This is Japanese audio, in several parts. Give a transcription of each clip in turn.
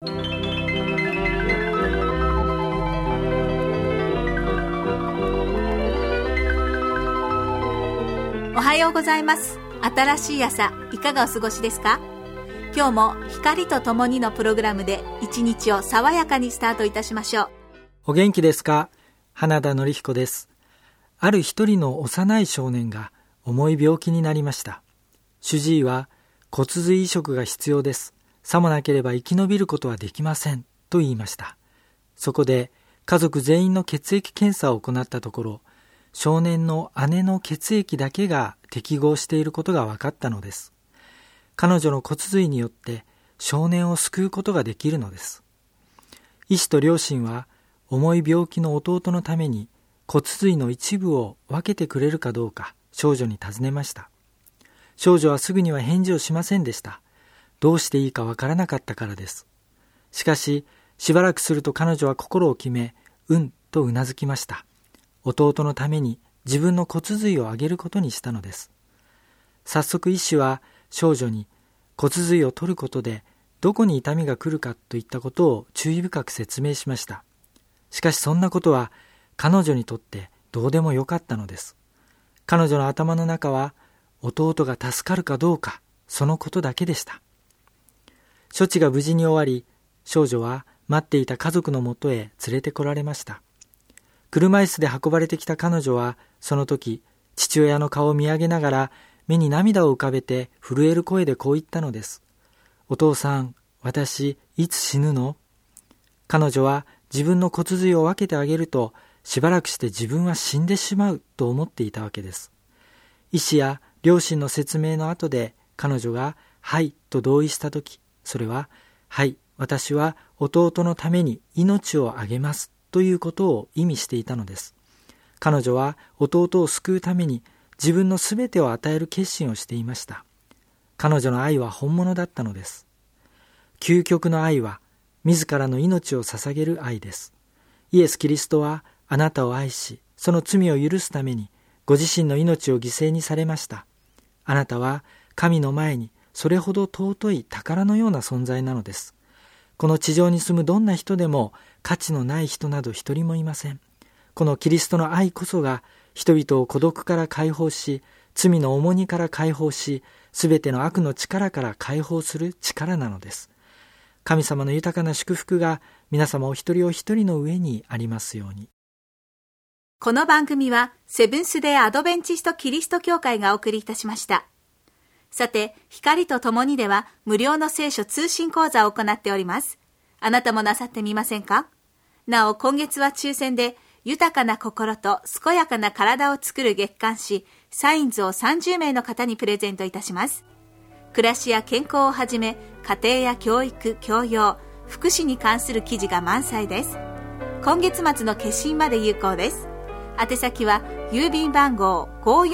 おはようございます。新しい朝、いかがお過ごしですか？今日も光とともにのプログラムで一日を爽やかにスタートいたしましょう。 お元気ですか？花田典彦です。ある一人の幼い少年が重い病気になりました。主治医は骨髄移植が必要です。さもなければ生き延びることはできませんと言いました。そこで家族全員の血液検査を行ったところ、少年の姉の血液だけが適合していることが分かったのです。彼女の骨髄によって少年を救うことができるのです。医師と両親は重い病気の弟のために骨髄の一部を分けてくれるかどうか少女に尋ねました。少女はすぐには返事をしませんでした。どうしていいか分からなかったからです。しかししばらくすると彼女は心を決め、うんとうなずきました。弟のために自分の骨髄をあげることにしたのです。早速医師は少女に骨髄を取ることでどこに痛みが来るかといったことを注意深く説明しました。しかしそんなことは彼女にとってどうでもよかったのです。彼女の頭の中は弟が助かるかどうか、そのことだけでした。処置が無事に終わり、少女は待っていた家族のもとへ連れてこられました。車椅子で運ばれてきた彼女はその時、父親の顔を見上げながら目に涙を浮かべて震える声でこう言ったのです。お父さん、私いつ死ぬの？彼女は自分の骨髄を分けてあげるとしばらくして自分は死んでしまうと思っていたわけです。医師や両親の説明の後で彼女がはいと同意したとき、それははい、私は弟のために命をあげますということを意味していたのです。彼女は弟を救うために自分のすべてを与える決心をしていました。彼女の愛は本物だったのです。究極の愛は自らの命を捧げる愛です。イエス・キリストはあなたを愛し、その罪を許すためにご自身の命を犠牲にされました。あなたは神の前にそれほど尊い宝のような存在なのです。この地上に住むどんな人でも価値のない人など一人もいません。このキリストの愛こそが人々を孤独から解放し、罪の重荷から解放し、すべての悪の力から解放する力なのです。神様の豊かな祝福が皆様お一人お一人の上にありますように。 この番組はセブンスデーアドベンチストキリスト教会がお送りいたしました。さて、光とともにでは無料の聖書通信講座を行っております。あなたもなさってみませんか？なお、今月は抽選で豊かな心と健やかな体を作る月刊誌サインズを30名の方にプレゼントいたします。暮らしや健康をはじめ、家庭や教育、教養、福祉に関する記事が満載です。今月末の決心まで有効です。宛先は郵便番号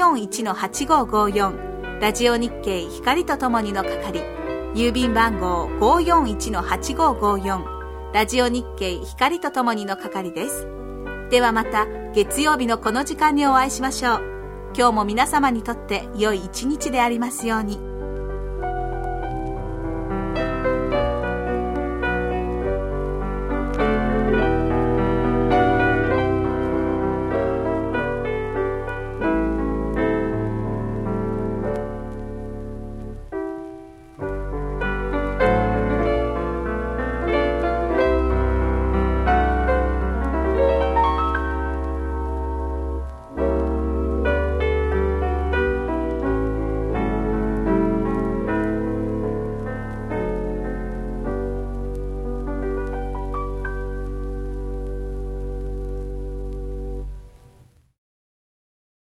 541-8554 ラジオ日経光とともにの係、郵便番号 541-8554 ラジオ日経光とともにの係です。ではまた月曜日のこの時間にお会いしましょう。今日も皆様にとって良い一日でありますように。